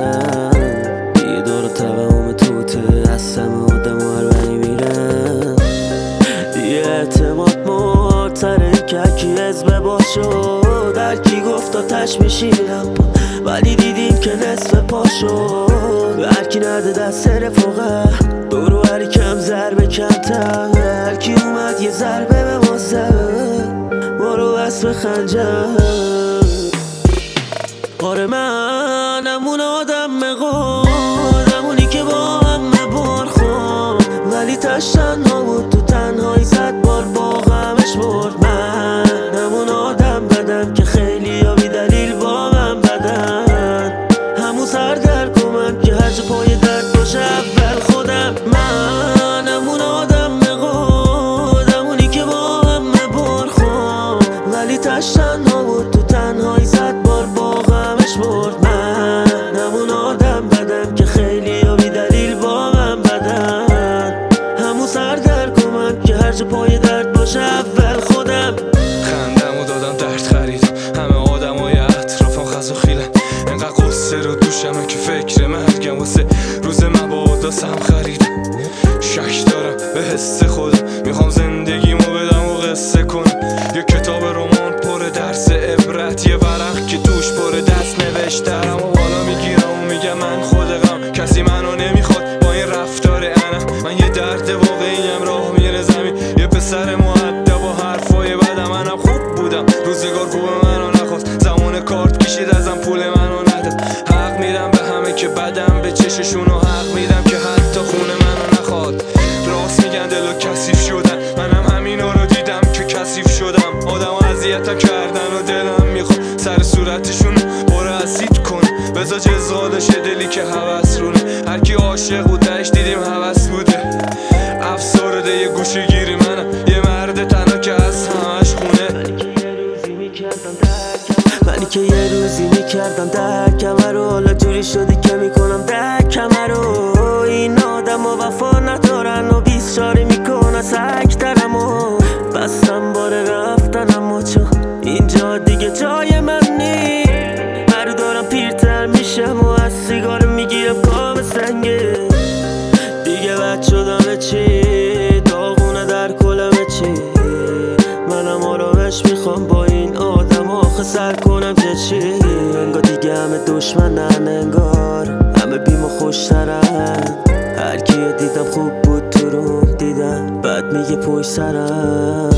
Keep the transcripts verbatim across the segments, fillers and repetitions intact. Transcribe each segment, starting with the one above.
میرم یه دور توهم توته هستم آدم و هر بری میرم دیگه اعتماد مرتره که هرکی حزب با شد هرکی گفت آتش میشینم ولی دیدیم که نصف پا شد هرکی نده دست رفاقه دورو هری کم ضربه کمتر هرکی اومد یه ضربه به ما زد ما رو بس به خنجر آره منم اون آدم مقاد همونی که با همه بار خورد ولی تش تنها بود تو تنهایی زد بار با غمش برد منم اون آدم بدم که خیلی ها بی دلیل با من بدن همون سردرگم من که هر جا پای درد باشه اول خودم منم اون آدم مقاد همونی که با همه بار خورد ولی تش تنها بود تو تنهایی زد بار با غمش برد منم اون آدم بدم که خیلی ها بی دلیل با من بدن همون سردرگم من که هر جا پای درد باشه اول خودم خندم و دادم درد خریدم همه آدم های اطرافم خز و خیلن انقدر قصه رو دوشمه که فکر مرگم واسه روز مبادا سم خریدم شک دارم به حس خودم میخوام زندگیمو بدم و قصه کنم یه کتاب رمان پر درس عبرت یه ورق که توش پر دست نوشترم و بالا میگیرم و میگم من خودم کسی منو نمیخواد با این رفتار انا من یه درد واقعیم راه میره زمین یه پسر مؤدب و حرفای بدم منم خوب بودم روزگار خوب منو نخواست زمان کارت کشید ازم پول منو نداد حق میدم به همه که بدم به چششون و حق میدم که حتی خونه منو نخواد راست میگن دلو کثیف شدن منم همینا رو دیدم که کثیف شدم آدم اذیتم کردن و دلم میخواد سر صورتشون برو اسید کن بذار جزالشه دلی که هوس رونه هرکی عاشق بود تهش دیدیم هوس بوده افسرده یه گوشه گیری منم یه مرد تنها که از همش خونه منی که یه روزی میکردم درکم رو حالا جوری شدی که میکنم درکم رو این آدم و وفا ندارن و بیست شاری میکنن سکترم و بستم باره رفتنم و چون اینجا دیگه جای من نی هر دارم پیرتر میشم و از سیگار میگیرم کام سنگه دیگه بد شدم چی داغونه در کلمه چی منم آرامش میخوام با این آدم آخه سر کنم که چی انگار دیگه همه دشمنن انگار همه بیم و خوشترن هر کیو دیدم خوب بود تو رو دیدم بعد میگه پشت سرم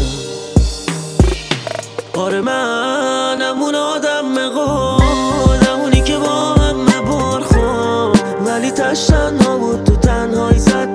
آره منم اون آدم مقاد همونی که با همه بار خورد ولی تش تنها بود تو تنهایی زد